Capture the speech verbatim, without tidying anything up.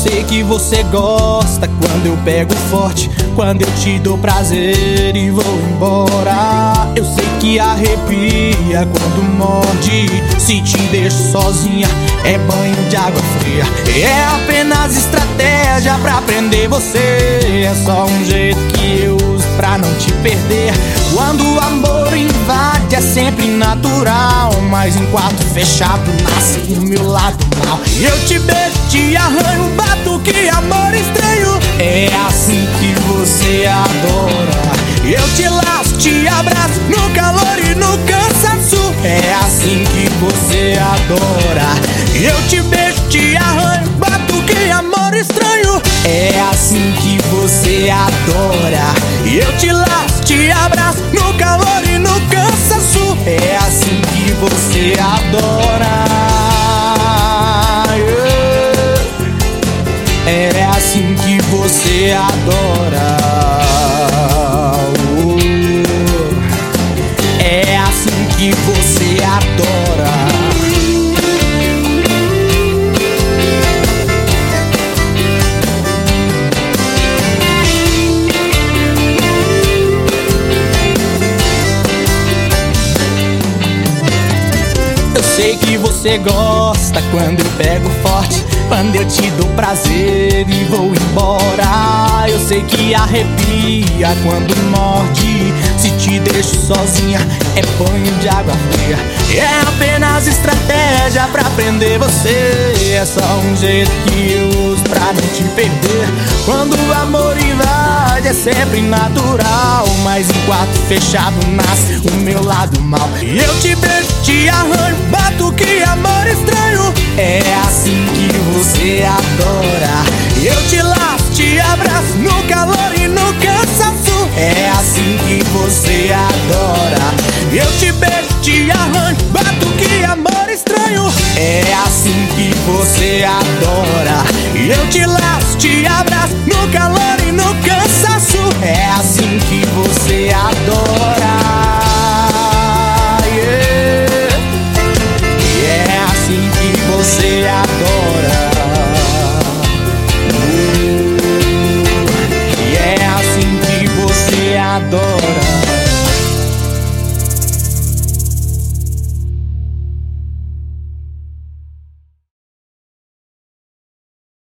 sei que você gosta quando eu pego forte, quando eu te dou prazer e vou embora. Eu sei que arrepia quando morde, se te deixo sozinha é banho de água fria. É apenas estratégia pra prender você, é só um jeito que eu uso pra não te perder. Quando o amor invade é sempre natural, mas em quarto fechado nasce o meu lado mal. Eu te beijo, te arranho, bato, que amor estranho. É assim que você adora. Eu te laço, te abraço, no calor e no cansaço. É assim que você adora. Eu te beijo, te arranho, bato, que amor estranho. É assim que você adora. Eu te laço, te abraço, no calor e no cansaço. É assim que você adora. É assim que você adora. É assim que você adora. Eu sei que você gosta quando eu pego forte, quando eu te dou prazer e vou embora. Eu sei que arrepia quando morde, se te deixo sozinha é banho de água fria. É apenas estratégia pra prender você, é só um jeito que eu uso pra não te perder. Quando o amor invade é sempre natural, mas em quarto fechado nasce o meu lado mal. E eu te beijo, te arranho, bato, que amor estranho. É assim que você adora. Eu te laço, te abraço, no calor e no cansaço. É assim que você adora. Eu te beijo, te arranho, bato, que amor estranho. É assim que você adora. Eu te laço,